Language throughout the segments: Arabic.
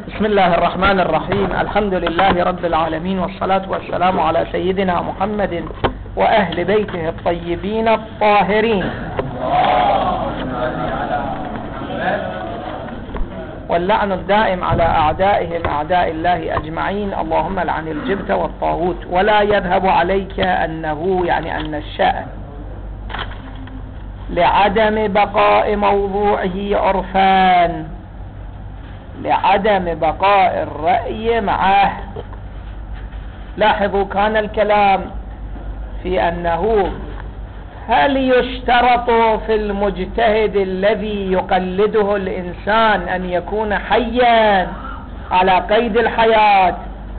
بسم الله الرحمن الرحيم. الحمد لله رب العالمين، والصلاة والسلام على سيدنا محمد وأهل بيته الطيبين الطاهرين، واللعن الدائم على أعدائهم أعداء الله أجمعين. اللهم لعن الجبت والطاغوت. ولا يذهب عليك أنه أن الشأن لعدم بقاء موضوعه عرفان، لعدم بقاء الرأي معه. لاحظوا كان الكلام في أنه هل يشترط في المجتهد الذي يقلده الإنسان أن يكون حيا على قيد الحياة،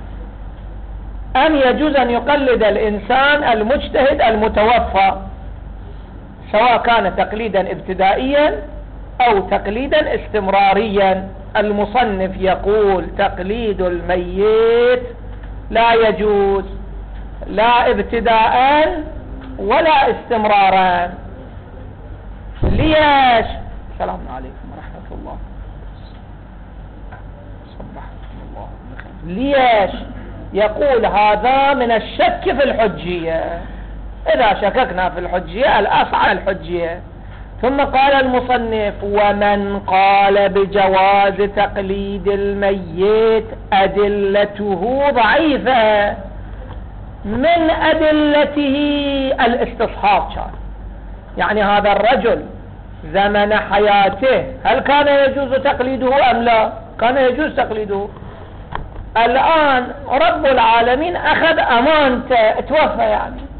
أم يجوز أن يقلد الإنسان المجتهد المتوفى، سواء كان تقليدا ابتدائيا أو تقليدا استمراريا؟ المصنف يقول تقليد الميت لا يجوز، لا ابتداء ولا استمرارا. ليش؟ السلام عليكم ورحمة الله، صبحكم الله بخير. ليش؟ يقول هذا من الشك في الحجية. إذا شككنا في الحجية الأصعب الحجية. ثم قال المصنف: ومن قال بجواز تقليد الميت أدلته ضعيفة، من أدلته الاستصحاب. يعني هذا الرجل زمن حياته هل كان يجوز تقليده أم لا؟ كان يجوز تقليده. الآن رب العالمين أخذ أمانته، توفى،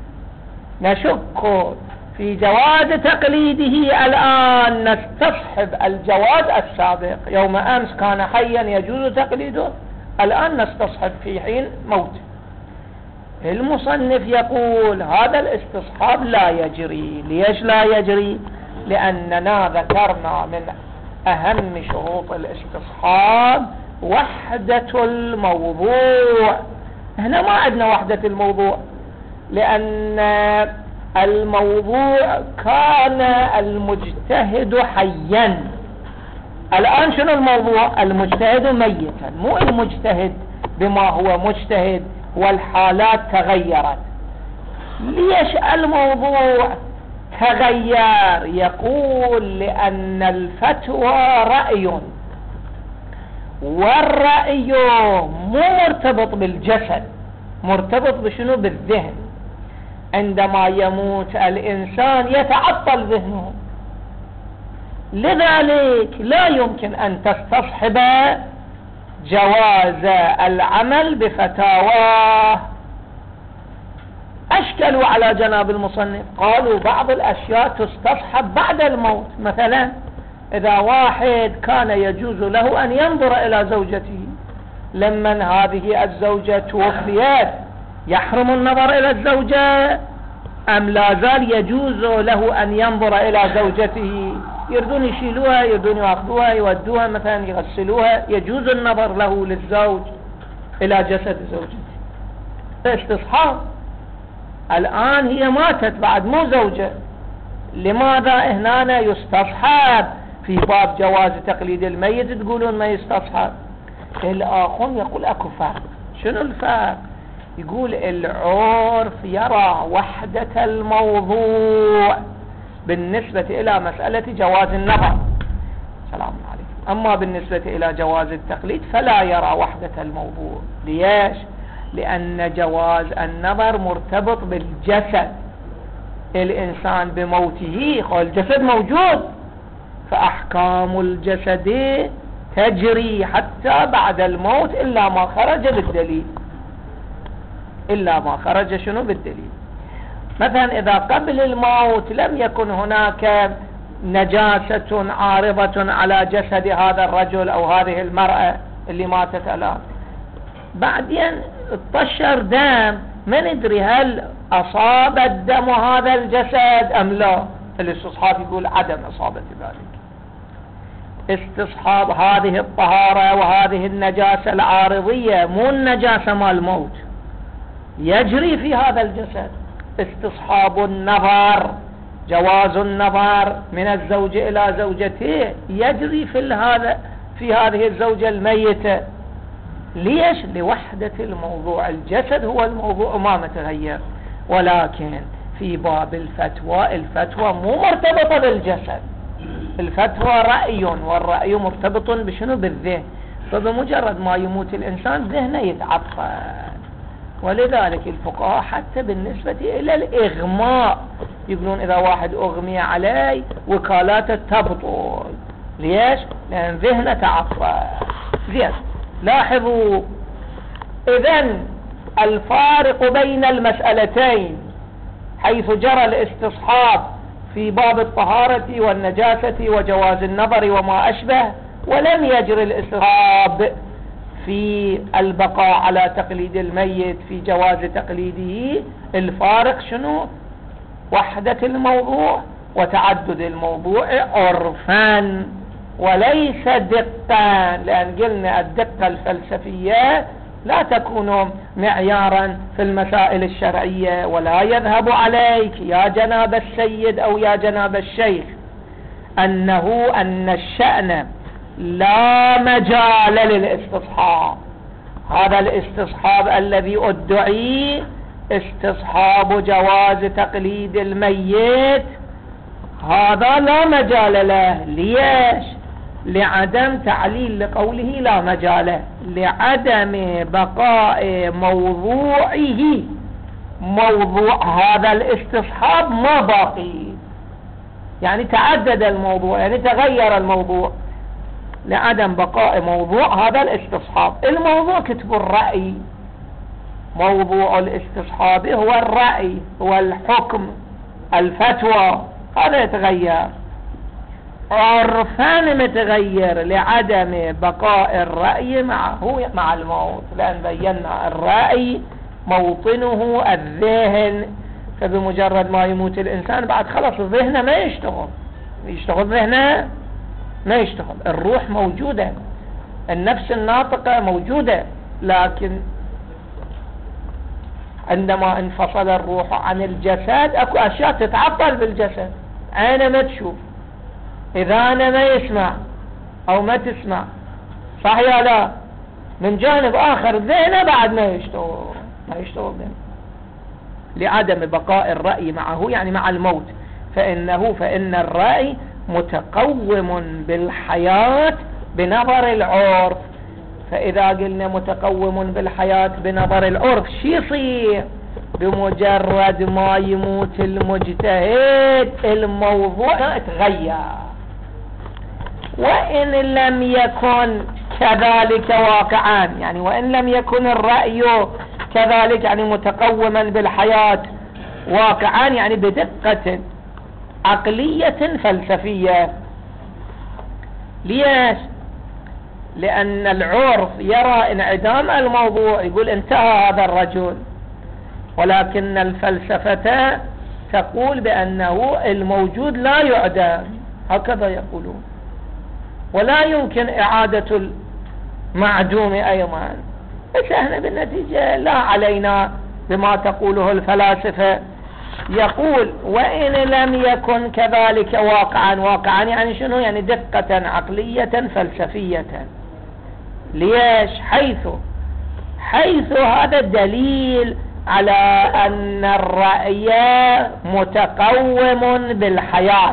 نشك في جواز تقليده. الآن نستصحب الجواز السابق. يوم أمس كان حيا يجوز تقليده، الآن نستصحب في حين موته. المصنف يقول هذا الاستصحاب لا يجري. ليش لا يجري؟ لأننا ذكرنا من أهم شروط الاستصحاب وحدة الموضوع. هنا ما عندنا وحدة الموضوع، لأن الموضوع كان المجتهد حيا. الآن شنو الموضوع؟ المجتهد ميتا، مو المجتهد بما هو مجتهد والحالات تغيرت. ليش الموضوع تغير؟ يقول لأن الفتوى رأي، والرأي مو مرتبط بالجسد، مرتبط بشنو؟ بالذهن. عندما يموت الإنسان يتعطل ذهنه، لذلك لا يمكن أن تستصحب جواز العمل بفتاواه. أشكلوا على جناب المصنف، قالوا بعض الأشياء تستصحب بعد الموت. مثلا إذا واحد كان يجوز له أن ينظر إلى زوجته، لمن هذه الزوجة توفيت يحرم النظر إلى الزوجة أم لا زال يجوز له أن ينظر إلى زوجته؟ يردون يشيلوها، يردون يأخذوها يودوها مثلا يغسلوها، يجوز النظر له للزوج إلى جسد زوجته. استصحاب. الآن هي ماتت بعد، مو زوجة. لماذا هنا يستصحب في باب جواز تقليد الميت تقولون ما يستصحب؟ الآخر يقول أكو فرق. شنو الفرق؟ يقول العرف يرى وحدة الموضوع بالنسبة إلى مسألة جواز النظر. سلام عليكم. أما بالنسبة إلى جواز التقليد فلا يرى وحدة الموضوع. ليش؟ لأن جواز النظر مرتبط بالجسد. الإنسان بموته الجسد موجود، فأحكام الجسد تجري حتى بعد الموت إلا ما خرج بالدليل، إلا ما خرج شنو؟ بالدليل. مثلا إذا قبل الموت لم يكن هناك نجاسة عارضة على جسد هذا الرجل أو هذه المرأة اللي ماتت الآن، بعدين طشر دم، ما ندري هل أصاب الدم هذا الجسد أم لا. الاستصحاب يقول عدم إصابة ذلك. استصحاب هذه الطهارة وهذه النجاسة العارضية، مو النجاسة مال الموت، يجري في هذا الجسد. استصحاب النظر، جواز النظر من الزوج إلى زوجته، يجري في هذه الزوجة الميتة. ليش؟ لوحدة الموضوع. الجسد هو الموضوع ما متغير، ولكن في باب الفتوى مو مرتبطة بالجسد. الفتوى رأي، والرأي مرتبط بشنو؟ بالذهن. فبمجرد ما يموت الإنسان ذهنه يتعطل. ولذلك الفقهاء حتى بالنسبة إلى الإغماء يقولون إذا واحد أغمي عليه وكالاته تبطل. ليش؟ لأن ذهنه تعطل. زين، لاحظوا إذن الفارق بين المسألتين حيث جرى الاستصحاب في باب الطهارة والنجاسة وجواز النظر وما أشبه، ولم يجري الاستصحاب في البقاء على تقليد الميت في جواز تقليده. الفارق شنو؟ وحدة الموضوع وتعدد الموضوع عرفا وليس دقا، لأن قلنا الدقة الفلسفية لا تكون معيارا في المسائل الشرعية، ولا يذهب عليك يا جناب السيد أو يا جناب الشيخ أن الشأن لا مجال للاستصحاب. هذا الاستصحاب الذي ادعي استصحاب جواز تقليد الميت، هذا لا مجال له. ليش؟ لعدم تعليل لقوله لا مجال، لعدم بقاء موضوع هذا الاستصحاب ما باقي، يعني تعدد الموضوع، يعني تغير الموضوع، لعدم بقاء موضوع هذا الاستصحاب. الموضوع كتب الرأي، موضوع الاستصحاب هو الرأي، هو الحكم، الفتوى، هذا يتغير. عرفا متغير لعدم بقاء الرأي مع الموت، لأن بينا الرأي موطنه الذهن، فبمجرد ما يموت الإنسان بعد خلص الذهن ما يشتغل ذهنه ما يشتغل. الروح موجودة، النفس الناطقة موجودة، لكن عندما انفصل الروح عن الجسد اكو اشياء تتعطل بالجسد. عينه ما تشوف، اذانه ما يسمع او ما تسمع، صح يا لا؟ من جانب اخر ذهنه بعد ما يشتغل ذهنه لعدم بقاء الرأي معه، يعني مع الموت. فإن الرأي متقوم بالحياة بنظر العرف. فإذا قلنا متقوم بالحياة بنظر العرف، شي يصير؟ بمجرد ما يموت المجتهد الموضوع يتغير. وإن لم يكن كذلك واقعا، يعني وإن لم يكن الرأي كذلك يعني متقوما بالحياة واقعا، يعني بدقة عقلية فلسفية. ليش؟ لأن العرف يرى انعدام الموضوع، يقول انتهى هذا الرجل، ولكن الفلسفة تقول بأنه الموجود لا يعدم، هكذا يقولون، ولا يمكن إعادة المعدوم أيضا. بس احنا بالنتيجة لا علينا بما تقوله الفلاسفة. يقول وإن لم يكن كذلك واقعا يعني شنو؟ يعني دقة عقلية فلسفية. ليش؟ حيث هذا الدليل على أن الرأي متقوم بالحياة،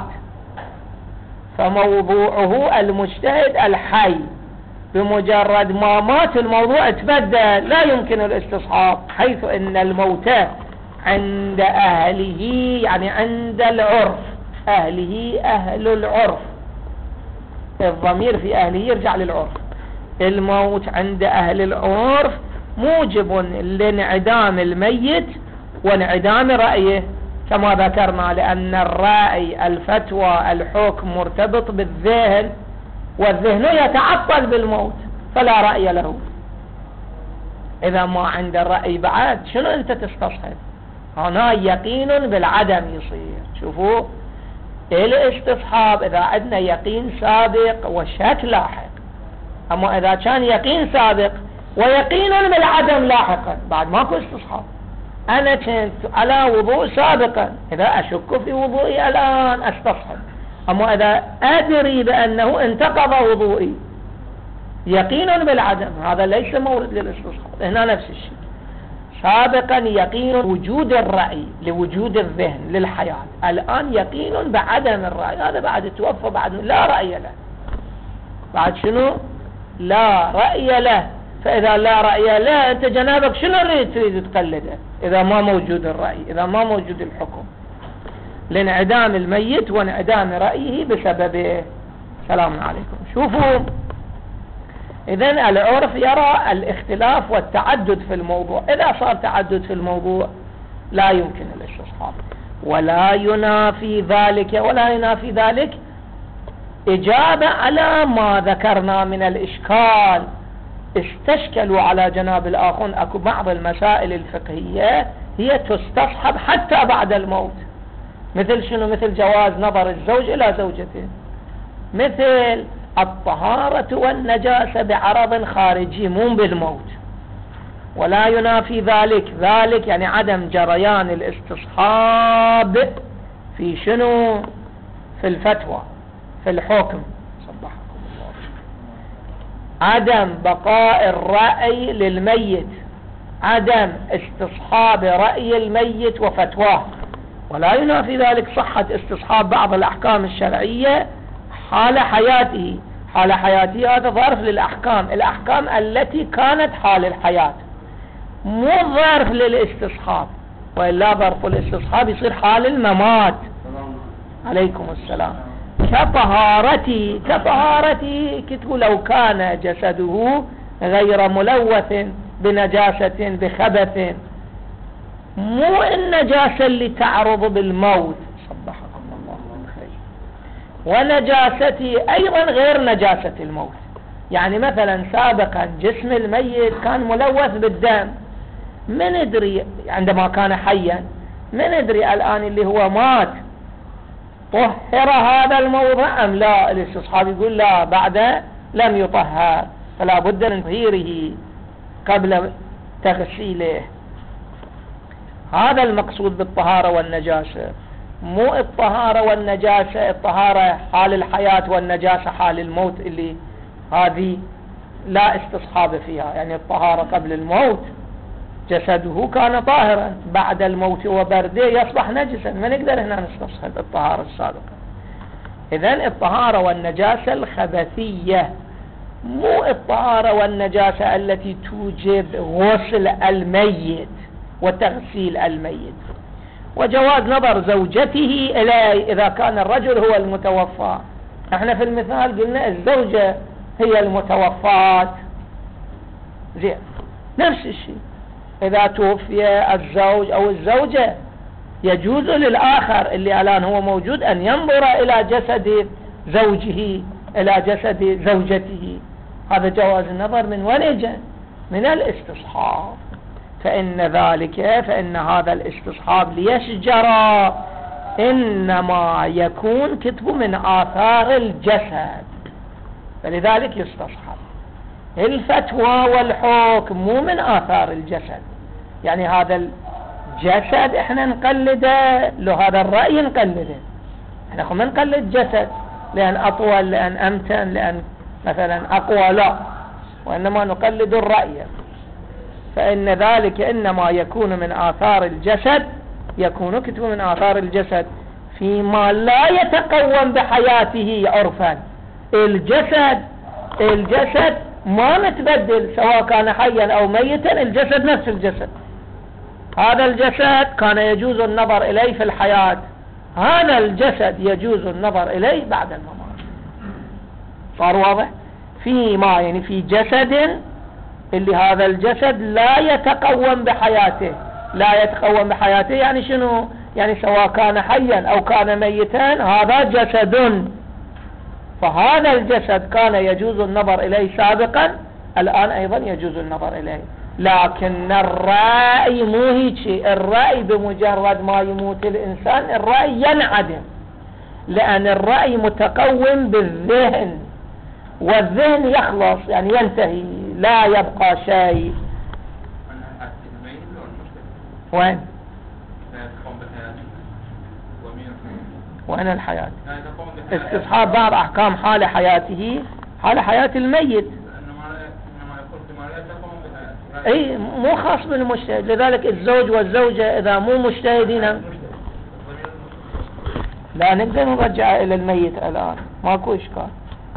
فموضوعه المجتهد الحي. بمجرد ما مات الموضوع تبدل، لا يمكن الاستصحاب، حيث ان الموت عند اهله، يعني عند العرف، اهله اهل العرف، الضمير في اهله يرجع للعرف. الموت عند اهل العرف موجب لانعدام الميت وانعدام رأيه كما ذكرنا، لان الرأي الفتوى الحكم مرتبط بالذهن، والذهن يتعطل بالموت فلا رأي له. إذا ما عند الرأي بعد شنو أنت تستصحب؟ هنا يقين بالعدم يصير. شوفوا الاستصحاب إذا عندنا يقين سابق وشك لاحق، أما إذا كان يقين سابق ويقين بالعدم لاحقا بعد ماكو استصحاب. أنا كنت على وضوء سابقا، إذا أشك في وضوئي الآن استصحب، أما إذا أدري بأنه انتقض وضوئي يقين بالعدم، هذا ليس مورد للاستصحاب. هنا نفس الشيء. سابقا يقين وجود الرأي لوجود الذهن للحياة، الآن يقين بعدم الرأي، هذا بعد توفى، بعد لا رأي له، بعد شنو؟ لا رأي له. فإذا لا رأي له أنت جنابك شنو تريد تقلده إذا ما موجود الرأي، إذا ما موجود الحكم، لانعدام الميت وانعدام رأيه بسببه. سلام عليكم. شوفوا، إذن العرف يرى الاختلاف والتعدد في الموضوع. إذا صار تعدد في الموضوع لا يمكن الاستصحاب. ولا ينافي ذلك إجابة على ما ذكرنا من الإشكال. استشكلوا على جناب الآخرون أكو بعض المسائل الفقهية هي تستصحب حتى بعد الموت، مثل شنو؟ مثل جواز نظر الزوج إلى زوجته، مثل الطهارة والنجاسة بعرض خارجي مو بالموت. ولا ينافي ذلك يعني عدم جريان الاستصحاب في شنو؟ في الفتوى، في الحكم. صبحكم الله. عدم بقاء الرأي للميت، عدم استصحاب رأي الميت وفتواه. ولا ينافي ذلك صحة استصحاب بعض الأحكام الشرعية حال حياته. حال حياته هذا ظرف للأحكام، الأحكام التي كانت حال الحياة، مو ظرف للاستصحاب، وإلا ظرف الاستصحاب يصير حال الممات. عليكم السلام. كطهارتي كتبوا لو كان جسده غير ملوث بنجاسة بخبث، مو النجاسة اللي تعرض بالموت. صبحكم الله بالخير. ونجاستي أيضا غير نجاسة الموت. يعني مثلا سابقا جسم الميت كان ملوث بالدم، من ندري عندما كان حيا، من ندري الآن اللي هو مات طهر هذا الموضع أم لا؟ الاستصحاب يقول لا، بعد لم يطهر، فلا بد من تطهيره قبل تغسيله. هذا المقصود بالطهارة والنجاسة، مو الطهارة والنجاسة الطهارة حال الحياة والنجاسة حال الموت، اللي هذه لا استصحاب فيها. يعني الطهارة قبل الموت جسده كان طاهرا، بعد الموت وبرده يصبح نجسا، ما نقدر هنا نستصحب الطهارة السابقة. إذن الطهارة والنجاسة الخبثية، مو الطهارة والنجاسة التي توجب غسل الميت وتغسيل الميت. وجواز نظر زوجته إليه إذا كان الرجل هو المتوفى. احنا في المثال قلنا الزوجة هي المتوفاة، زين، نفس الشيء إذا توفي الزوج أو الزوجة يجوز للآخر اللي الآن هو موجود أن ينظر إلى جسد زوجه، إلى جسد زوجته. هذا جواز النظر من وين جاء؟ من الاستصحاب. فإن هذا الاستصحاب ليشجر إنما يكون كتب من آثار الجسد، فلذلك يستصحب. الفتوى والحكم مو من آثار الجسد. يعني هذا الجسد احنا نقلده، لو هذا الرأي نقلده، احنا ما نقلد جسد لأن أطول، لأن أمتن، لأن مثلا أقوى، لا، وإنما نقلد الرأي. فإن ذلك إنما يكون من آثار الجسد، يكون كتب من آثار الجسد فيما لا يتقوم بحياته عرفا. الجسد ما متبدل، سواء كان حيا أو ميتا، الجسد نفس الجسد. هذا الجسد كان يجوز النظر إليه في الحياة، هذا الجسد يجوز النظر إليه بعد الممات. صار واضح؟ فيما يعني في جسد اللي هذا الجسد لا يتقوم بحياته. لا يتقوم بحياته يعني شنو؟ يعني سواء كان حيا أو كان ميتا هذا جسد. فهذا الجسد كان يجوز النظر إليه سابقا، الآن أيضا يجوز النظر إليه. لكن الرأي مو هيك شيء. الرأي بمجرد ما يموت الإنسان الرأي ينعدم، لأن الرأي متقوم بالذهن، والذهن يخلص يعني ينتهي، لا يبقى شيء. وين؟ وين الحياة؟ استصحاب بعض أحكام حال حياته، حال حياة الميت. اي مو خاص بالمجتهد. لذلك الزوج والزوجة اذا مو مجتهدين لا نقدر نرجع الى الميت الان، ماكو اشكال.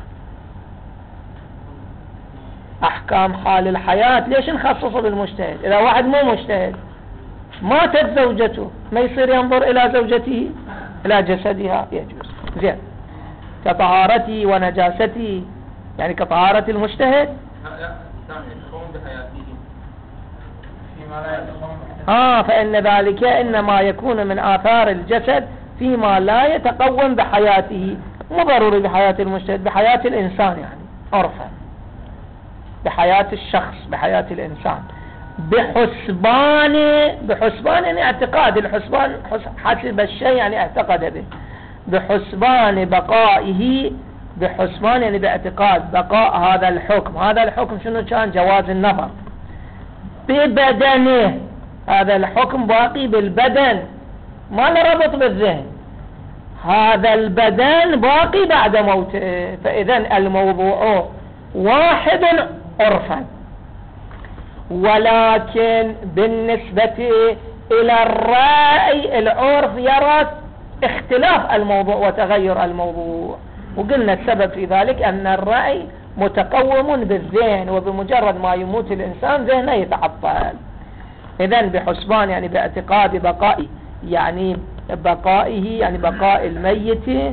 احكام حال الحياة ليش نخصصه بالمجتهد؟ اذا واحد مو مجتهد ماتت زوجته ما يصير ينظر الى زوجته الى جسدها، يجوز. زين، كطهارته ونجاسته، يعني كطهارة المجتهد. فإن ذلك إنما يكون من آثار الجسد فيما لا يتقوم بحياته، مو ضروري بحياة المجتهد، بحياة الإنسان يعني عرفا، بحياة الشخص، بحياة الإنسان، بحسبان يعني اعتقاد الحسبان، حسب الشيء يعني اعتقد به، بحسبان بقائه، بحسبان يعني باعتقاد بقاء هذا الحكم. هذا الحكم شنو كان؟ جواز النظر. ببدنه، هذا الحكم باقي بالبدن، ما له ربط بالذهن، هذا البدن باقي بعد موته. فإذن الموضوع واحد عرفا، ولكن بالنسبة إلى الرأي العرف يرى اختلاف الموضوع وتغير الموضوع، وقلنا السبب في ذلك أن الرأي متقوم بالذهن، وبمجرد ما يموت الإنسان ذهنه يتعطل. إذن بحسبان يعني باعتقاد بقائه، يعني بقائه يعني بقاء الميت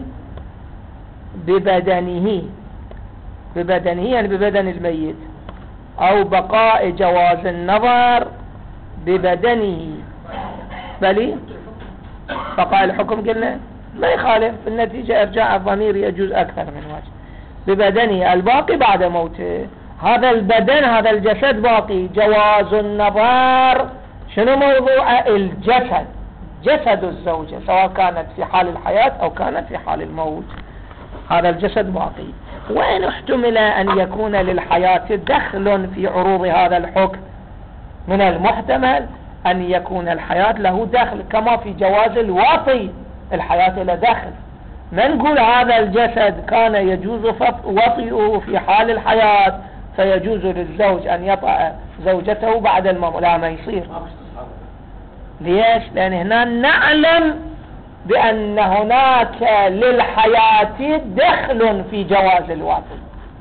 ببدنه، ببدنه يعني ببدن الميت، أو بقاء جواز النظر ببدنه. بلي بقاء الحكم قلنا ما يخالف، في النتيجة إرجاع الضمير يجوز أكثر من وجه. ببدنه الباقي بعد موته، هذا البدن هذا الجسد باقي. جواز النظر شنو موضوع؟ الجسد، جسد الزوجة سواء كانت في حال الحياة أو كانت في حال الموت، هذا الجسد باقي. وإن احتمل أن يكون للحياة دخل في عروض هذا الحكم، من المحتمل أن يكون الحياة له دخل، كما في جواز الواطي الحياة له دخل. ما نقول هذا الجسد كان يجوز وطئه في حال الحياة فيجوز للزوج أن يطأ زوجته بعد الموت، لا ما يصير. ليش؟ لأن هنا نعلم بأن هناك للحياة دخل في جواز الواطي.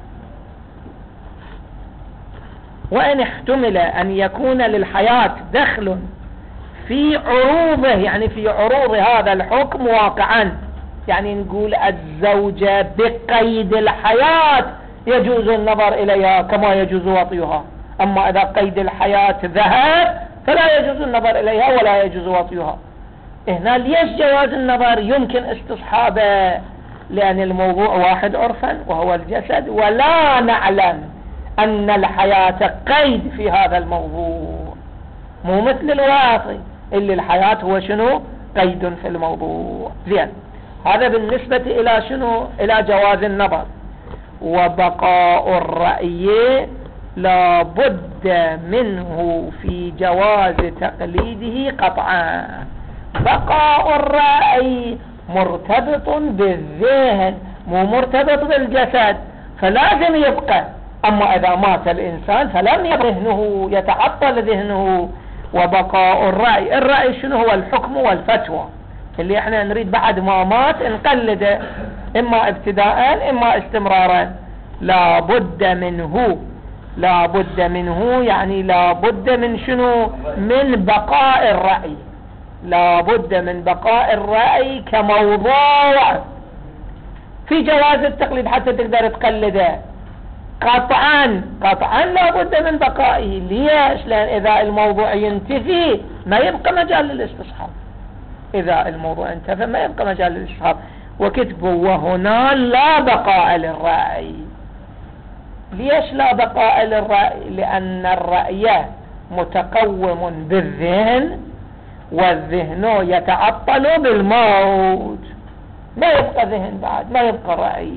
وإن احتمل أن يكون للحياة دخل في عروضه، يعني في عروض هذا الحكم واقعا، يعني نقول الزوجة بقيد الحياة يجوز النظر إليها كما يجوز وطيها، أما إذا قيد الحياة ذهب فلا يجوز النظر إليها ولا يجوز وطيها. هنا ليش جواز النظر يمكن استصحابه؟ لأن الموضوع واحد عرفا وهو الجسد، ولا نعلم أن الحياة قيد في هذا الموضوع، مو مثل الواطي اللي الحياة هو شنو؟ قيد في الموضوع. زين، هذا بالنسبة إلى شنو؟ إلى جواز النظر. وبقاء الرأي لا بد منه في جواز تقليده قطعا. بقاء الرأي مرتبط بالذهن مو مرتبط بالجسد، فلازم يبقى. أما إذا مات الإنسان فلم يبقى ذهنه، يتعطل ذهنه. وبقاء الرأي، الرأي شنو هو؟ الحكم والفتوى اللي احنا نريد بعد ما مات نقلده، إما ابتداء إما استمرارا. لا بد منه، لا بد منه يعني لا بد من شنو؟ من بقاء الرأي، لا بد من بقاء الرأي كموضوع في جواز التقليد حتى تقدر تقلده قطعا. قطعا لا بد من بقائه. ليش؟ لأن إذا الموضوع ينتفي ما يبقى مجال للاستصحاب، إذا الموضوع انتفى ما يبقى مجال للاستصحاب. وكتبوا وهنا لا بقاء للرأي. ليش لا بقاء للرأي؟ لأن الرأي متقوم بالذهن، والذهن يتعطل بالموت، ما يبقى ذهن بعد، ما يبقى رأي،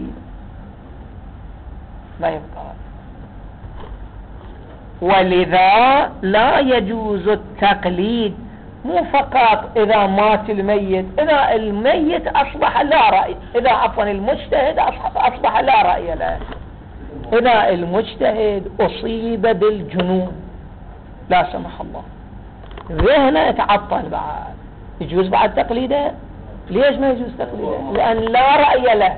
ما يبقى. ولذا لا يجوز التقليد، مو فقط إذا مات الميت، إذا الميت أصبح لا رأي، إذا عفوا المجتهد أصبح لا رأي له، إذا المجتهد أصيب بالجنون لا سمح الله ذهنه تعطل بعد، يجوز بعد تقليده؟ ليش ما يجوز تقليده؟ لأن لا رأي له.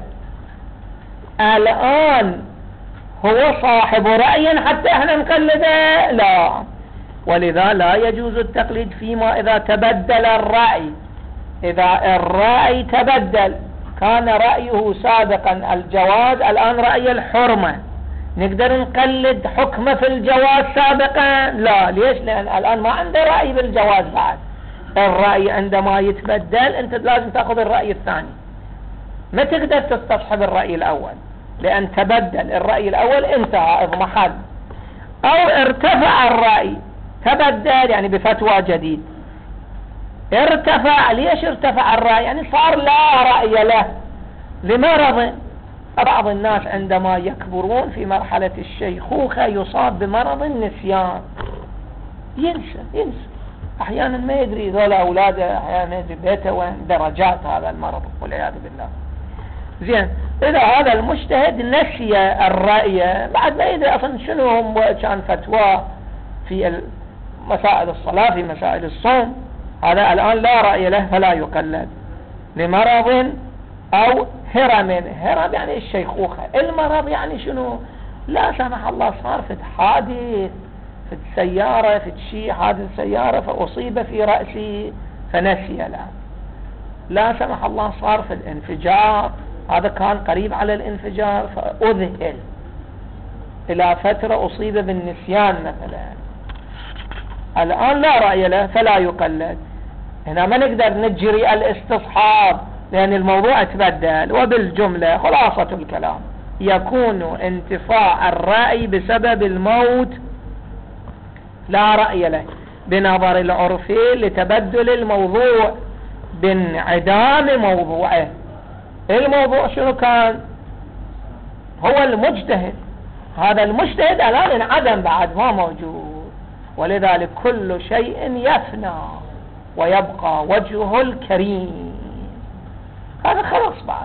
الآن هو صاحب رأي حتى احنا نقلده؟ لا. ولذا لا يجوز التقليد فيما إذا تبدل الرأي. إذا الرأي تبدل، كان رأيه سابقا الجواز الآن رأي الحرمة، نقدر نقلد حكمه في الجواز سابقا؟ لا. ليش؟ لأن الآن ما عنده رأي بالجواز بعد. الرأي عندما يتبدل أنت لازم تأخذ الرأي الثاني، ما تقدر تستصحب الرأي الأول، لأن تبدل الرأي الأول انتهى اضمحل. أو ارتفع الرأي، تبدل يعني بفتوى جديد ارتفع. ليش ارتفع الرأي؟ يعني صار لا رأي له لمرض. بعض الناس عندما يكبرون في مرحلة الشيخوخة يصاب بمرض النسيان، ينسى أحيانا ما يدري ذولا أولاده، أحيانا ما يدري بيته وين، درجات هذا المرض والعياذ بالله. زين، إذا هذا المجتهد نسي الرأي بعد ما يدري أصلا شنو هم كان فتوى في مسائل الصلاة في مسائل الصوم، هذا الآن لا رأي له فلا يقلد لمرض أو هرم يعني الشيخوخة. المرض يعني شنو؟ لا سمح الله صار في حادث، في السيارة، في شيء حادث سيارة فأصيب في رأسي فنسي الآن. لا سمح الله صار في الانفجار، هذا كان قريب على الانفجار فأذهل إلى فترة أصيب بالنسيان مثلا، الآن لا رأي له فلا يقلد. هنا ما نقدر نجري الاستصحاب لأن الموضوع تبدل. وبالجملة خلاصة الكلام يكون انتفاع الرأي بسبب الموت لا رأي له بنظر العرف لتبدل الموضوع بانعدام موضوعه. الموضوع شنو كان؟ هو المجتهد، هذا المجتهد الآن انعدم بعد ما موجود. ولذلك كل شيء يفنى ويبقى وجهه الكريم، هذا خلاص بعد.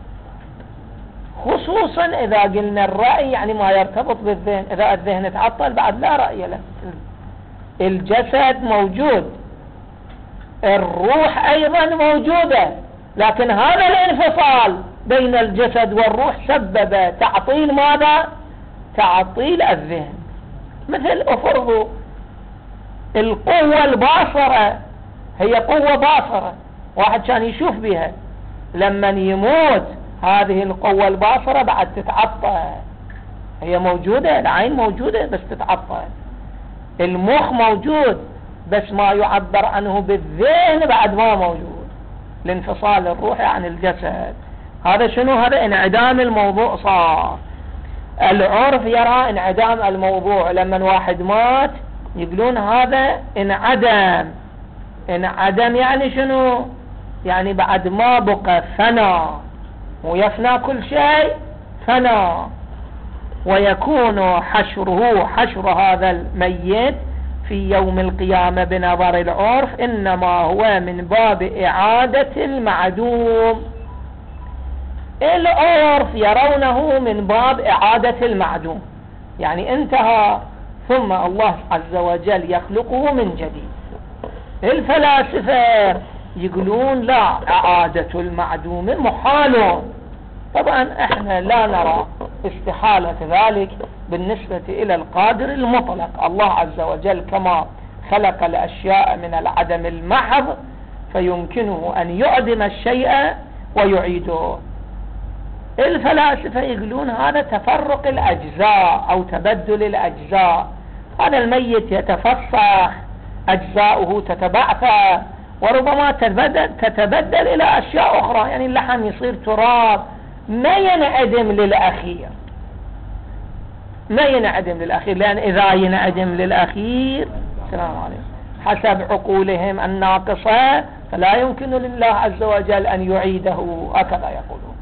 خصوصا إذا قلنا الرأي يعني ما يرتبط بالذهن، إذا الذهن تعطل بعد لا رأي له. الجسد موجود، الروح أيضا موجودة، لكن هذا الانفصال بين الجسد والروح سبب تعطيل ماذا؟ تعطيل الذهن. مثل أفرضوا القوة الباصرة، هي قوة باصرة واحد كان يشوف بها، لما يموت هذه القوة الباصرة بعد تتعطل. هي موجودة، العين موجودة بس تتعطل. المخ موجود بس ما يعبر عنه بالذهن بعد ما موجود، الانفصال الروحي عن الجسد. هذا شنو؟ هذا انعدام الموضوع صار. العرف يرى انعدام الموضوع، لما واحد مات يقولون هذا انعدم. انعدم يعني شنو؟ يعني بعد ما بقى فنى، ويفنى كل شيء فنى. ويكون حشر هذا الميت في يوم القيامة بنظر العرف إنما هو من باب إعادة المعدوم. العرف يرونه من باب إعادة المعدوم، يعني انتهى ثم الله عز وجل يخلقه من جديد. الفلاسفة يقولون لا، إعادة المعدوم محال. طبعا احنا لا نرى استحالة ذلك بالنسبة إلى القادر المطلق. الله عز وجل كما خلق الأشياء من العدم المحض فيمكنه أن يعدم الشيء ويعيده. الفلاسفة يقولون هذا تفرق الأجزاء أو تبدل الأجزاء، هذا الميت يتفسخ، أجزاؤه تتبعثر، وربما تتبدل إلى أشياء أخرى، يعني اللحم يصير تراب، ما ينعدم للأخير. ما ينعدم للأخير، لأن إذا ينعدم للأخير السلام عليكم حسب عقولهم الناقصة فلا يمكن لله عز وجل أن يعيده، هكذا يقولون.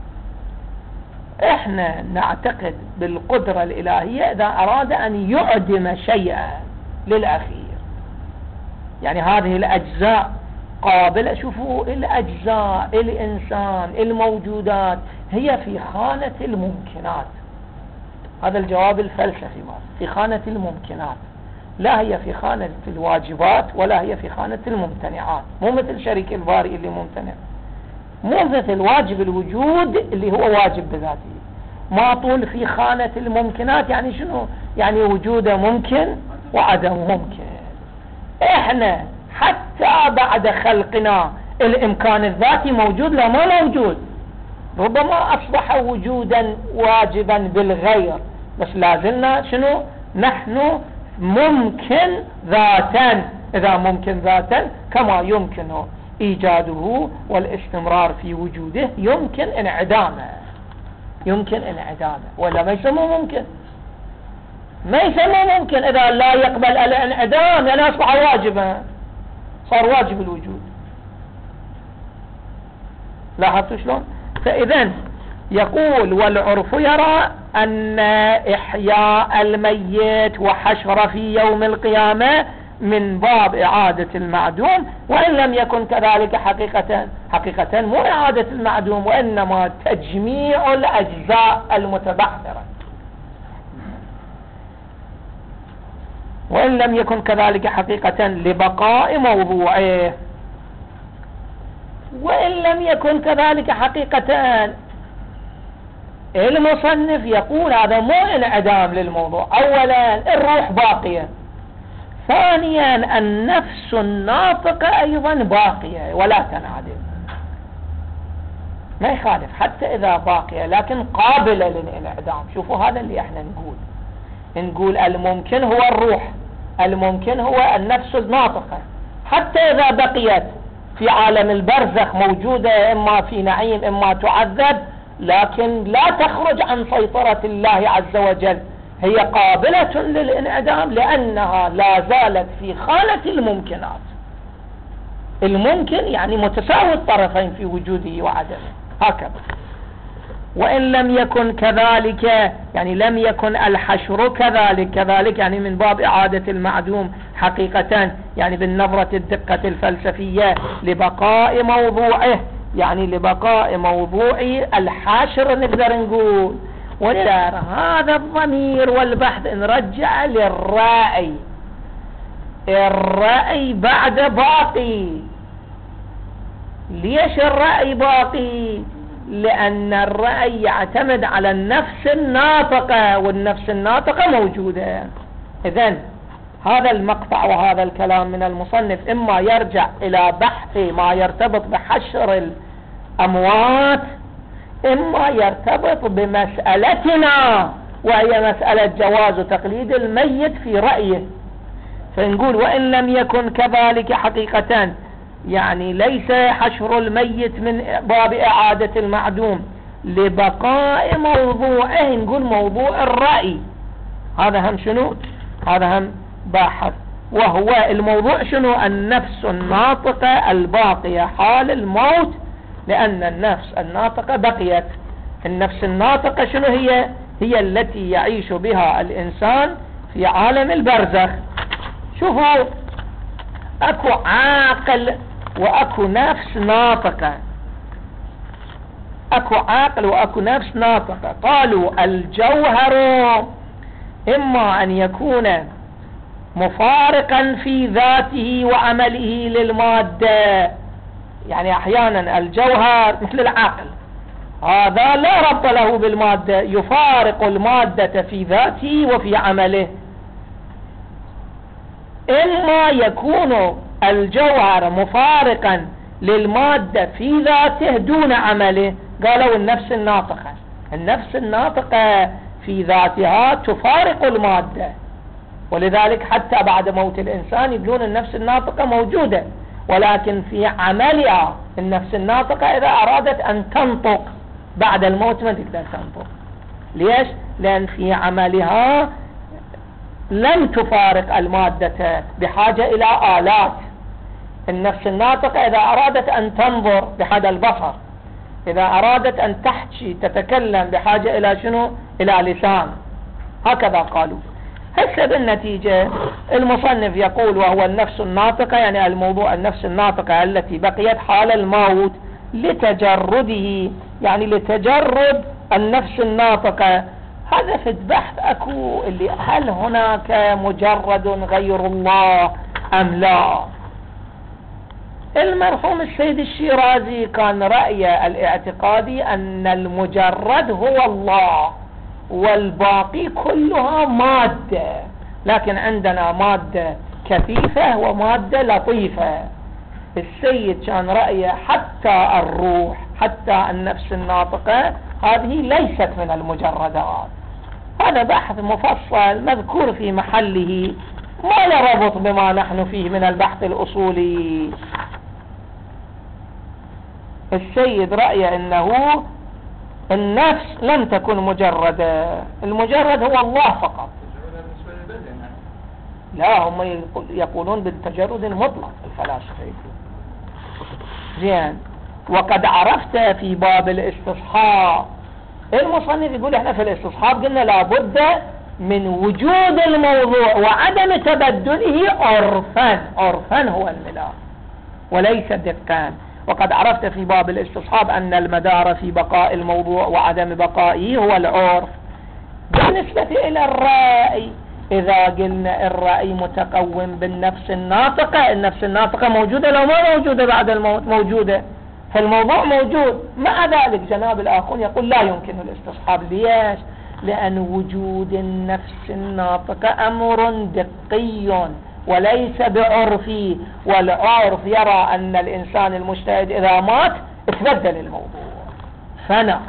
احنا نعتقد بالقدرة الإلهية إذا أراد أن يعدم شيئا للأخير، يعني هذه الأجزاء قابلة. شوفوا الأجزاء، الإنسان، الموجودات هي في خانة الممكنات. هذا الجواب الفلسفي في خانة الممكنات. لا هي في خانة الواجبات ولا هي في خانة الممتنعات. مو مثل شريك الباري اللي ممتنع، مو مثل واجب الوجود اللي هو واجب بذاته. ما طول في خانة الممكنات، يعني شنو؟ يعني وجوده ممكن وعدم ممكن. احنا حتى بعد خلقنا الامكان الذاتي موجود لا ما موجود، ربما اصبح وجودا واجبا بالغير، بس لازلنا شنو؟ نحن ممكن ذاتا. اذا ممكن ذاتا كما يمكن ايجاده والاستمرار في وجوده يمكن انعدامه، يمكن انعدامه، ولا ما يسمى ممكن، ما يسمى ممكن اذا لا يقبل الانعدام، يعني اصبح واجبا، صار واجب الوجود. لاحظتوا شلون؟ فاذا يقول والعرف يرى ان احياء الميت وحشر في يوم القيامة من باب اعادة المعدوم، وان لم يكن كذلك حقيقة مو اعادة المعدوم وانما تجميع الاجزاء المتبحرة. وان لم يكن كذلك حقيقة لبقاء موضوعه، وان لم يكن كذلك حقيقة المصنف يقول هذا مو انعدام للموضوع. اولا الروح باقية، ثانيا النفس الناطقة ايضا باقية ولا تنعدم، ما يخالف حتى اذا باقية لكن قابلة للانعدام. شوفوا هذا اللي احنا نقول الممكن هو الروح، الممكن هو النفس الناطقة، حتى اذا بقيت في عالم البرزخ موجودة اما في نعيم اما تعذب، لكن لا تخرج عن سيطرة الله عز وجل، هي قابلة للانعدام لأنها لا زالت في خانة الممكنات. الممكن يعني متساوي الطرفين في وجوده وعدمه، هكذا. وإن لم يكن كذلك يعني لم يكن الحشر كذلك يعني من باب إعادة المعدوم حقيقة، يعني بالنظرة الدقة الفلسفية لبقاء موضوعه، يعني لبقاء موضوع الحاشر نقدر نقول. ولذا هذا الضمير والبحث نرجع للرأي، الرأي بعد باقي. ليش الرأي باقي؟ لأن الرأي يعتمد على النفس الناطقة، والنفس الناطقة موجودة. إذن هذا المقطع وهذا الكلام من المصنف إما يرجع إلى بحث ما يرتبط بحشر الأموات، إما يرتبط بمسألتنا وهي مسألة جواز تقليد الميت في رأيه. فنقول وإن لم يكن كذلك حقيقة، يعني ليس حشر الميت من باب إعادة المعدوم لبقاء موضوعه، نقول موضوع الرأي. هذا هم شنو؟ هذا هم باحث، وهو الموضوع شنو؟ النفس الناطقة الباقية حال الموت، لأن النفس الناطقة بقيت. النفس الناطقة شنو هي؟ هي التي يعيش بها الإنسان في عالم البرزخ. شوفوا، أكو عاقل وأكو نفس ناطقة، أكو عاقل وأكو نفس ناطقة. قالوا الجوهر إما أن يكون مفارقا في ذاته وعمله للمادة، يعني أحيانا الجوهر مثل العقل، هذا لا ربط له بالمادة، يفارق المادة في ذاته وفي عمله. إما يكون الجوهر مفارقا للمادة في ذاته دون عمله، قالوا النفس الناطقة، النفس الناطقة في ذاتها تفارق المادة، ولذلك حتى بعد موت الإنسان يقولون النفس الناطقة موجودة، ولكن في عملها النفس الناطقة إذا أرادت أن تنطق بعد الموت ما تقدر تنطق. ليش؟ لأن في عملها لم تفارق المادة، بحاجة إلى آلات. النفس الناطقة إذا أرادت أن تنظر بحاجة البصر، إذا أرادت أن تحكي تتكلم بحاجة إلى شنو؟ إلى لسان. هكذا قالوا. هسه بالنتيجة المصنف يقول وهو النفس الناطقة، يعني الموضوع النفس الناطقة التي بقيت حال الموت لتجرده، يعني لتجرد النفس الناطقة هذا في البحث اكو اللي هل هناك مجرد غير الله ام لا. المرحوم السيد الشيرازي كان رأيه الاعتقادي ان المجرد هو الله والباقي كلها مادة، لكن عندنا مادة كثيفة ومادة لطيفة. السيد كان رأيه حتى الروح حتى النفس الناطقة هذه ليست من المجردات. هذا بحث مفصل مذكور في محله، ما يربط بما نحن فيه من البحث الأصولي. السيد رأيه انه النفس لم تكن مجردة، المجرد هو الله فقط. لا، هم يقولون بالتجرد المطلق الفلاسفة. زين، وقد عرفت في باب الاستصحاب، المصنف يقول احنا في الاستصحاب قلنا لابد من وجود الموضوع وعدم تبدله عرفا هو الملاك وليس دقا. وقد عرفت في باب الاستصحاب أن المدار في بقاء الموضوع وعدم بقائه هو العرف. بالنسبة إلى الرأي، إذا قلنا الرأي متقوم بالنفس الناطقة، النفس الناطقة موجودة لو ما موجودة بعد الموت؟ موجودة، فالموضوع موجود. مع ذلك جناب الآخرون يقول لا يمكن الاستصحاب. ليش؟ لأن وجود النفس الناطقة أمر دقي وليس بعرفي، والعرف يرى أن الإنسان المجتهد إذا مات اتبدل الموضوع فنا.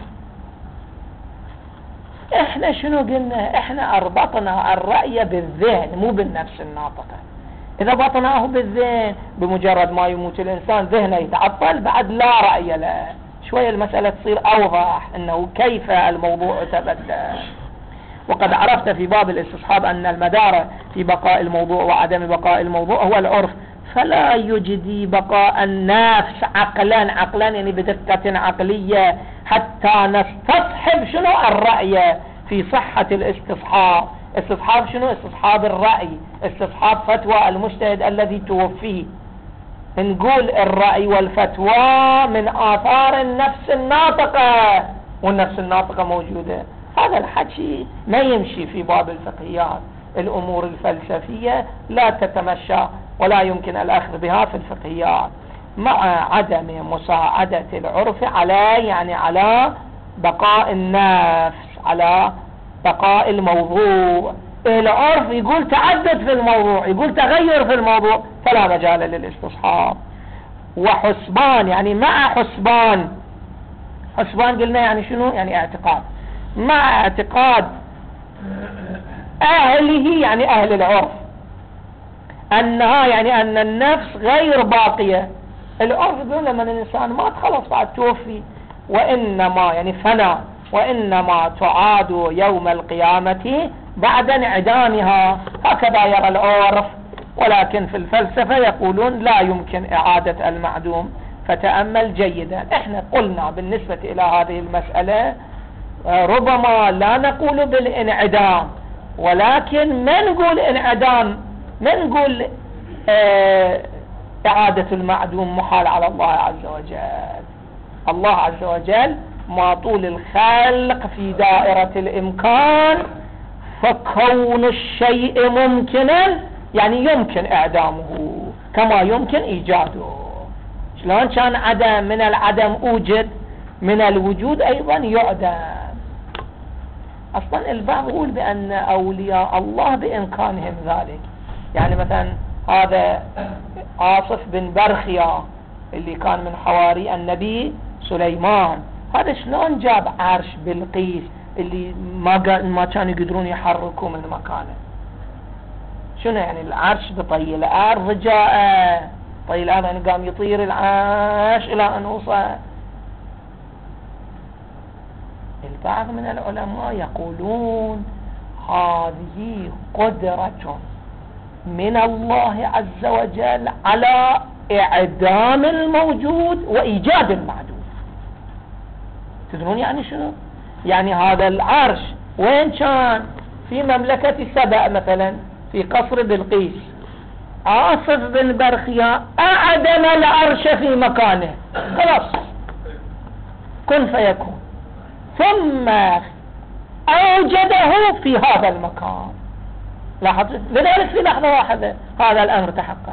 احنا شنو قلنا؟ احنا اربطنا الرأي بالذهن مو بالنفس الناطقة. اذا بطناه بالذهن بمجرد ما يموت الانسان ذهنه يتعطل، بعد لا رأي له. شوية المسألة تصير اوضح انه كيف الموضوع تبدل. وقد عرفت في باب الاستصحاب ان المدار في بقاء الموضوع وعدم بقاء الموضوع هو العرف، فلا يجدي بقاء النفس عقلا يعني بدقة عقلية حتى نستصحب شنو الرأي في صحة الاستصحاب. استصحاب شنو؟ استصحاب الرأي، استصحاب فتوى المجتهد الذي توفيه. نقول الرأي والفتوى من آثار النفس الناطقة، والنفس الناطقة موجودة. هذا الحكي ما يمشي في باب الفقهيات. الأمور الفلسفية لا تتمشى ولا يمكن الأخذ بها في الفقهيات، مع عدم مساعدة العرف على بقاء النفس، على بقاء الموضوع. العرف يقول تعدد في الموضوع، يقول تغير في الموضوع، فلا مجال للاستصحاب. وحسبان يعني مع حسبان قلنا يعني شنو؟ يعني اعتقاد. مع اعتقاد أهله يعني أهل العرف أنها يعني أن النفس غير باقية. العرف يقول لما الإنسان مات خلاص بعد توفي، وإنما يعني فنا، وإنما تعاد يوم القيامة بعد انعدامها، هكذا يرى العرف. ولكن في الفلسفة يقولون لا يمكن إعادة المعدوم. فتأمل جيدا، احنا قلنا بالنسبة إلى هذه المسألة ربما لا نقول بالانعدام، ولكن ما نقول انعدام، ما نقول إعادة المعدوم محال على الله عز وجل. الله عز وجل ما طول الخلق في دائرة الإمكان، فكون الشيء ممكنا يعني يمكن إعدامه كما يمكن إيجاده. شلون كان عدم من العدم أوجد، من الوجود أيضا يعدم. أصلا البعض يقول بأن أولياء الله بإمكانهم ذلك. يعني مثلا هذا عاصف بن برخيا اللي كان من حواري النبي سليمان، هذا شلون جاب عرش بلقيس اللي ما كانوا يقدرون يحركوا من مكانه؟ شنو يعني العرش بطي الأرض جاء طي الأرض يعني قام يطير العرش إلى أن وصل. البعض من العلماء يقولون هذه قدرة من الله عز وجل على إعدام الموجود وإيجاد المعدوم. تدرون يعني شنو؟ يعني هذا العرش وين كان؟ في مملكة سبأ مثلا، في قصر بلقيس. عاصف بن برخيا أعدم العرش في مكانه، خلاص كن فيكون. ثم أوجده في هذا المكان. لاحظ لذلك في لحظة واحدة هذا الأمر تحقق.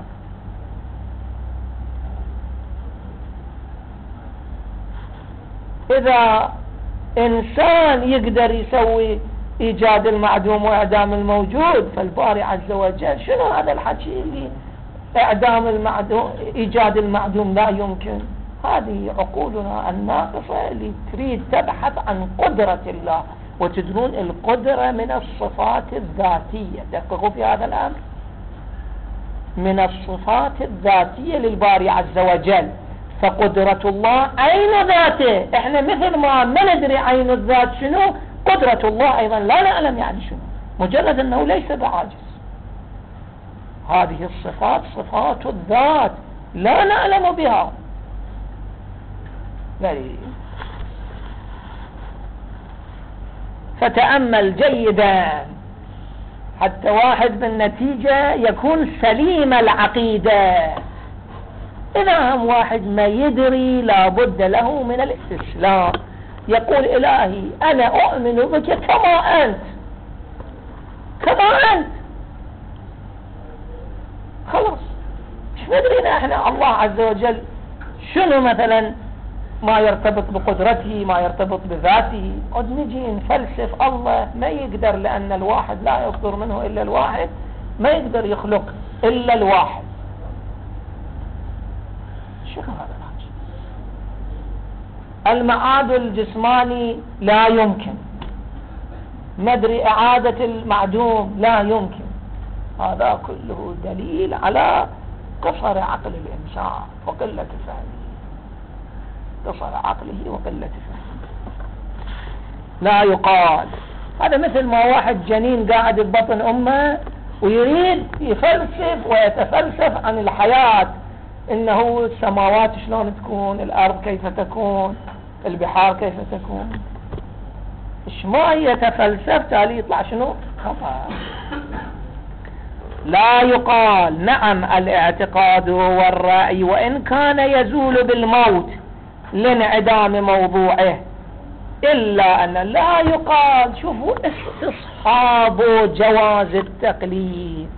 إذا إنسان يقدر يسوي إيجاد المعدوم وإعدام الموجود، فالباري عز وجل شنو هذا الحكي اللي إعدام المعدوم إيجاد المعدوم لا يمكن؟ هذه عقولنا الناقصة اللي تريد تبحث عن قدرة الله. وتدرون القدرة من الصفات الذاتية، دققوا في هذا الأمر، من الصفات الذاتية للباري عز وجل. فقدرة الله عين ذاته، احنا مثل ما ندري عين الذات شنو، قدرة الله ايضا لا نعلم يعني شنو، مجرد انه ليس بعاجز. هذه الصفات صفات الذات لا نعلم بها. فتأمل جيدا حتى واحد بالنتيجة يكون سليم العقيدة. إذا هم واحد ما يدري لابد له من الاستسلام، يقول إلهي أنا أؤمن بك كما أنت، كما أنت، خلاص. مش مدرينا احنا الله عز وجل شنو مثلا ما يرتبط بقدرته، ما يرتبط بذاته. قد نجي نفلسف الله ما يقدر، لأن الواحد لا يصدر منه إلا الواحد، ما يقدر يخلق إلا الواحد. شنو هذا الحكي؟ المعاد الجسماني لا يمكن، مدري إعادة المعدوم لا يمكن. هذا كله دليل على قصر عقل الإنسان وقلة فهمه، قصر عقله وقلة فهمه. لا يقال هذا مثل ما واحد جنين قاعد ببطن أمه ويريد يفلسف ويتفلسف عن الحياة، إنه السماوات شلون تكون، الأرض كيف تكون، البحار كيف تكون. إيش ما يتفلسف تالي يطلع شنو؟ خطأ. لا يقال نعم الاعتقاد والرأي وإن كان يزول بالموت لانعدام موضوعه، إلا أن لا يقال، شوفوا استصحاب جواز التقليد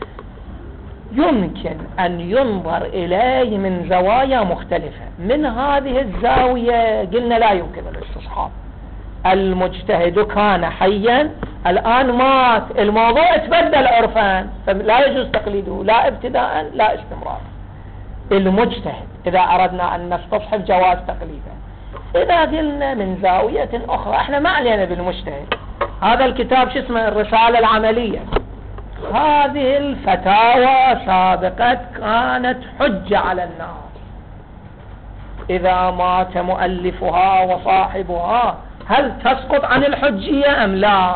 يمكن أن ينظر إليه من زوايا مختلفة. من هذه الزاوية قلنا لا يمكن الاستصحاب. المجتهد كان حيا الآن مات، الموضوع تبدل عرفان، فلا يجوز تقليده لا ابتداء لا استمرار. المجتهد إذا أردنا أن نستصحب جواز تقليده. إذا قلنا من زاوية أخرى احنا ما علينا بالمجتهد، هذا الكتاب شو اسمه الرسالة العملية، هذه الفتاوى سابقا كانت حجة على الناس. إذا مات مؤلفها وصاحبها هل تسقط عن الحجية أم لا؟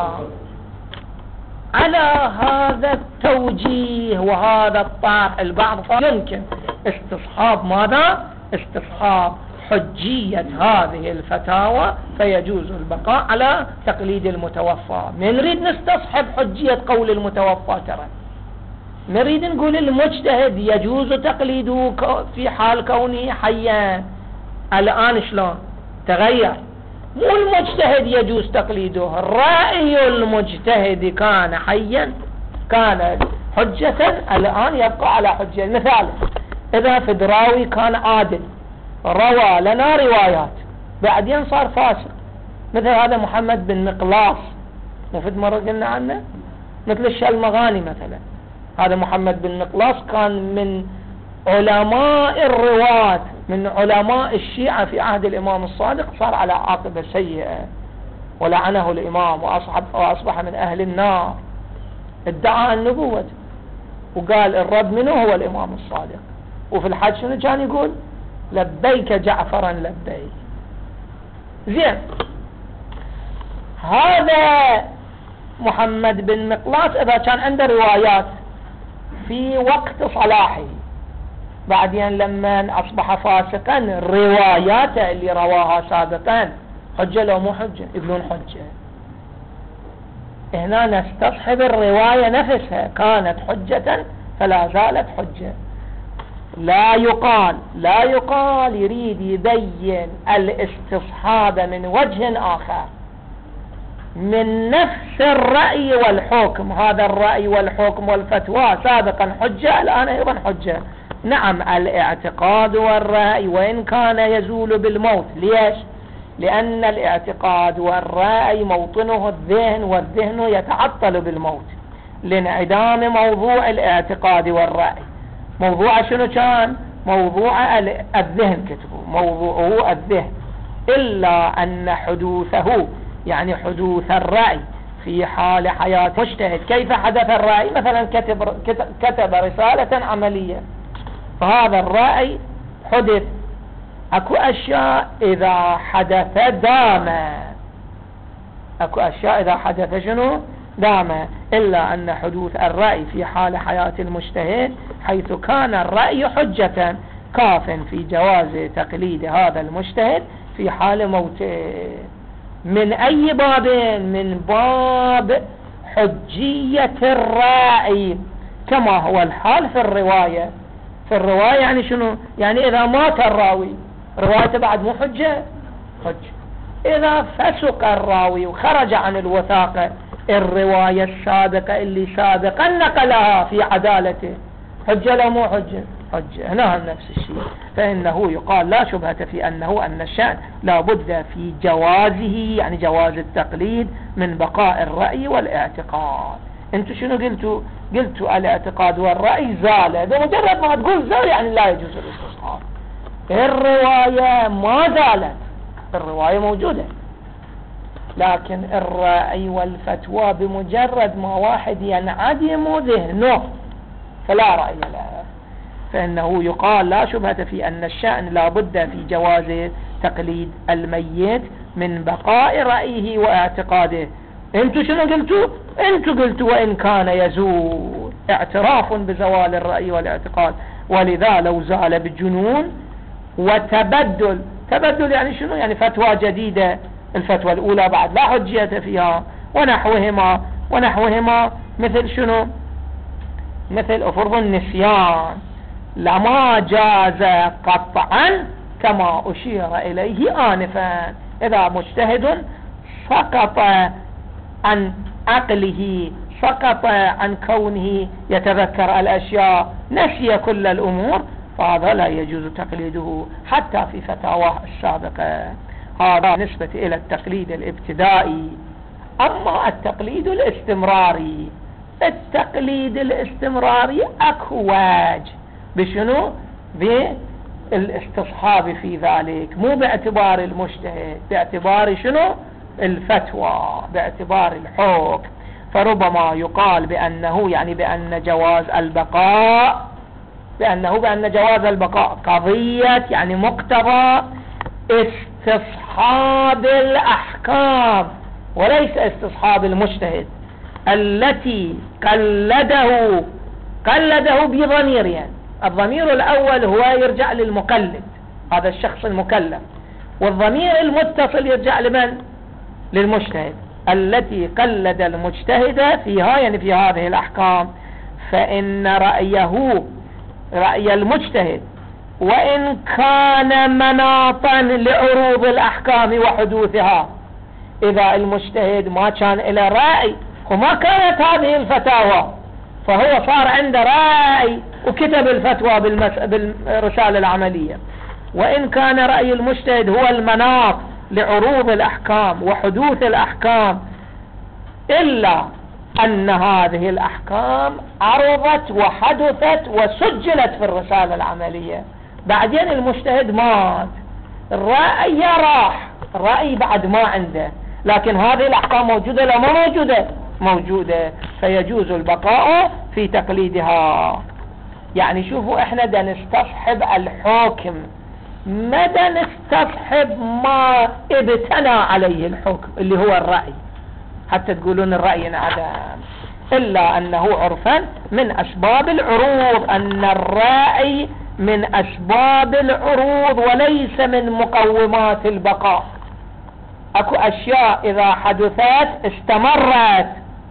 على هذا التوجيه وهذا الطرح البعض يمكن استصحاب ماذا؟ استصحاب حجية هذه الفتاوى، فيجوز البقاء على تقليد المتوفى. من نريد نستصحب حجية قول المتوفى، ترى نريد نقول المجتهد يجوز تقليده في حال كونه حيا. الآن شلون تغير؟ مو المجتهد يجوز تقليده، رأي المجتهد كان حيا كان حجة، الآن يبقى على حجة. مثال إذا فدراوي كان عادل روى لنا روايات بعدين صار فاسق، مثل هذا محمد بن مقلاص مفيد مرة قلنا عنه، مثل الشلمغاني مثلا. هذا محمد بن مقلاص كان من علماء الرواة، من علماء الشيعة في عهد الإمام الصادق، صار على عاقبة سيئة ولعنه الإمام وأصبح من أهل النار. ادعى النبوة وقال الرب منه هو الإمام الصادق، وفي الحج شنو كان يقول؟ لبيك جعفرا لبيك. زين، هذا محمد بن مقلاص إذا كان عنده روايات في وقت صلاحه، بعدين لما أصبح فاسقا رواياته اللي رواها سابقا حجة لو مو حجة؟ يقولون حجة. هنا نستصحب الرواية نفسها كانت حجة فلا زالت حجة. لا يقال يريد يبين الاستصحاب من وجه آخر. من نفس الرأي والحكم. هذا الرأي والحكم والفتوى سابقا حجة، الآن أيضا حجة. نعم، الاعتقاد والرأي وإن كان يزول بالموت. ليش؟ لأن الاعتقاد والرأي موطنه الذهن، والذهن يتعطل بالموت لانعدام موضوع الاعتقاد والرأي. موضوع شنو كان؟ موضوع الذهن، كتبوا موضوعه الذهن. إلا أن حدوثه، يعني حدوث الرأي في حال حياة مجتهد. كيف حدث الرأي؟ مثلا كتب رسالة عملية، فهذا الرأي حدث. اكو اشياء اذا حدث دام، اكو اشياء اذا حدث شنو؟ دام. الا ان حدوث الرأي في حال حياة المجتهد حيث كان الرأي حجة كاف في جواز تقليد هذا المجتهد في حال موته. من اي باب؟ من باب حجية الرأي، كما هو الحال في الرواية. في الرواية يعني شنو؟ يعني اذا مات الراوي روايته بعد مو حجة؟ حجة. اذا فسق الراوي وخرج عن الوثاقة، الرواية السابقة اللي سابقا نقلها في عدالته حجة لا مو حجة؟ حجة. هنا نفس الشيء. فإنه يقال لا شبهة في أن الشأن لا بد في جوازه، يعني جواز التقليد، من بقاء الرأي والاعتقاد. انتوا شنو قلتوا؟ قلتوا الاعتقاد والرأي زال. بمجرد ما تقول زال يعني لا يجوز الاستصحاب. الرواية ما زالت، الرواية موجودة، لكن الرأي والفتوى بمجرد ما واحد ينعدم ذهنه فلا رأي له. فإنه يقال لا شبهة في أن الشأن لا بد في جواز تقليد الميت من بقاء رأيه واعتقاده. انتوا شنو قلتوا؟ انتوا قلتوا وإن كان يزول، اعتراف بزوال الرأي والاعتقاد. ولذا لو زال بالجنون وتبدل، تبدل يعني شنو؟ يعني فتوى جديدة، الفتوى الأولى بعد لا حجية فيها، ونحوهما مثل شنو؟ مثل أفرض النسيان لما جاز قطعا كما أشير إليه آنفا. إذا مجتهد سقط عن عقله، سقط عن كونه يتذكر الأشياء، نسي كل الأمور، فهذا لا يجوز تقليده حتى في فتاواه السابقة. هذا نسبة إلى التقليد الابتدائي. أما التقليد الاستمراري، التقليد الاستمراري أكواج بشنو؟ بالاستصحاب في ذلك، مو باعتبار المجتهد، باعتبار شنو؟ الفتوى، باعتبار الحكم. فربما يقال بأنه يعني بأن جواز البقاء، بأن جواز البقاء قضية يعني مقتضى استصحاب الأحكام وليس استصحاب المجتهد التي قلده بضمير. يعني الضمير الأول هو يرجع للمقلد، هذا الشخص المكلف، والضمير المتصل يرجع لمن؟ للمجتهد. التي قلد المجتهد فيها يعني في هذه الأحكام، فإن رأي المجتهد وإن كان مناطا لعروض الأحكام وحدوثها، إذا المجتهد ما كان إلى رأي وما كانت هذه الفتاوى، فهو صار عنده رأي وكتب الفتوى بالرسالة العملية، وإن كان رأي المجتهد هو المناط لعروض الأحكام وحدوث الأحكام، إلا أن هذه الأحكام عرضت وحدثت وسجلت في الرسالة العملية، بعدين المجتهد مات، الرأي راح، الرأي بعد ما عنده، لكن هذه الأحكام موجودة لا ما موجودة؟ موجودة، فيجوز البقاء في تقليدها. يعني شوفوا احنا دا نستصحب الحكم، مدى نستصحب ما ابتنى عليه الحكم اللي هو الرأي، حتى تقولون الرأي انعدم، إلا أنه عرفا من أسباب العروض، أن الرأي من أسباب العروض وليس من مقومات البقاء. أكو أشياء إذا حدثت استمرت،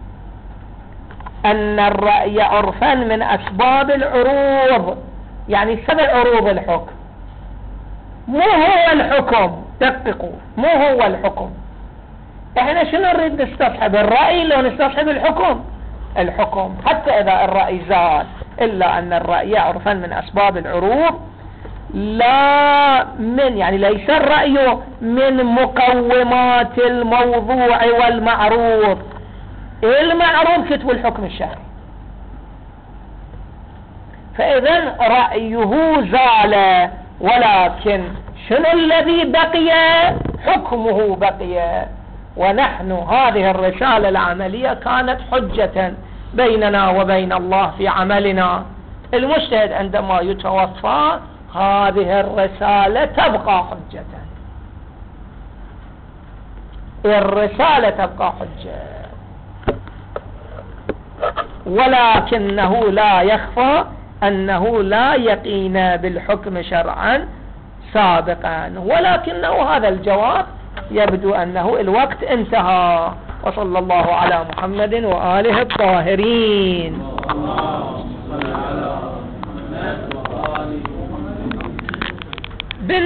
أن الرأي عرفا من أسباب العروض، يعني سبب عروض الحكم، مو هو الحكم، دققوا، مو هو الحكم، احنا شنو نريد نستصحب؟ الرأي لو نستصحب الحكم حتى اذا الرأي زال، الا ان الرأي يعرفا من اسباب العروض، لا من يعني ليس الرأي من مقومات الموضوع والمعروض. المعروض كتب الحكم الشرعي، فإذا رأيه زال، ولكن شنو الذي بقي؟ حكمه بقي. ونحن هذه الرسالة العملية كانت حجة بيننا وبين الله في عملنا. المجتهد عندما يتوفى هذه الرسالة تبقى حجة، الرسالة تبقى حجة، ولكنه لا يخفى أنه لا يقين بالحكم شرعا سابقا، ولكنه هذا الجواب يبدو أنه الوقت انتهى. وصلى الله على محمد وآله الطاهرين.